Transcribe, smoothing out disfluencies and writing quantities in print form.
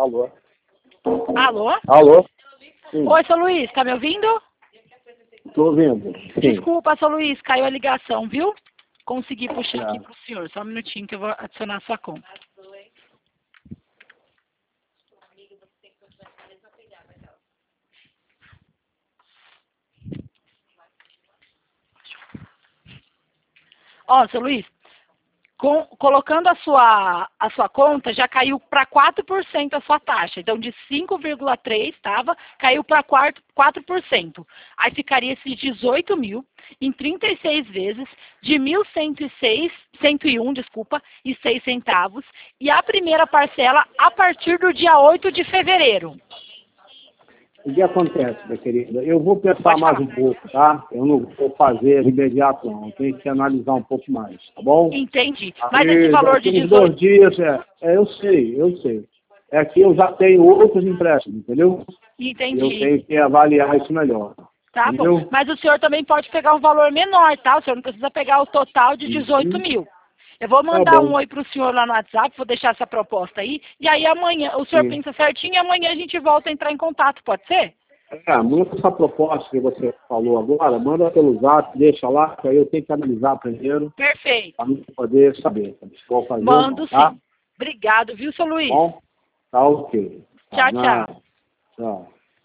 Alô? Alô? Alô? Sim. Oi, seu Luiz, tá me ouvindo? Tô ouvindo. Sim. Desculpa, seu Luiz, caiu a ligação, viu? Consegui puxar aqui Tá. pro senhor. Só um minutinho que eu vou adicionar a sua conta. Ó, seu Luiz, colocando a sua conta, já caiu para 4% a sua taxa. Então, de 5,3 estava, caiu para 4%. Aí ficaria esses 18 mil em 36 vezes de 1.101, desculpa, e 6 centavos. E a primeira parcela a partir do dia 8 de fevereiro. O que acontece, minha querida? Eu vou pensar Pode mais falar. um pouco, tá? Eu não vou fazer de imediato, não. Eu tenho que analisar um pouco mais, tá bom? Entendi. Mas esse Aí, valor de daqui uns 18... 2 dias, eu sei. É que eu já tenho outros empréstimos, entendeu? E eu Entendi. tenho que avaliar isso melhor. Tá Entendeu? bom. Mas o senhor também pode pegar um valor menor, tá? O senhor não precisa pegar o total de 18 mil. Eu vou Tá mandar um bom. oi pro senhor lá no WhatsApp, vou deixar essa proposta aí. E aí amanhã, o senhor Sim. pensa certinho e amanhã a gente volta a entrar em contato, pode ser? Manda essa proposta que você falou agora, manda pelo zap, deixa lá, que aí eu tenho que analisar primeiro, Perfeito. para poder saber se vou fazer ou Mando não, tá? sim. Obrigado, viu, seu Luiz? Bom? Tá ok. Tá, Tchau, tchau. Tchau.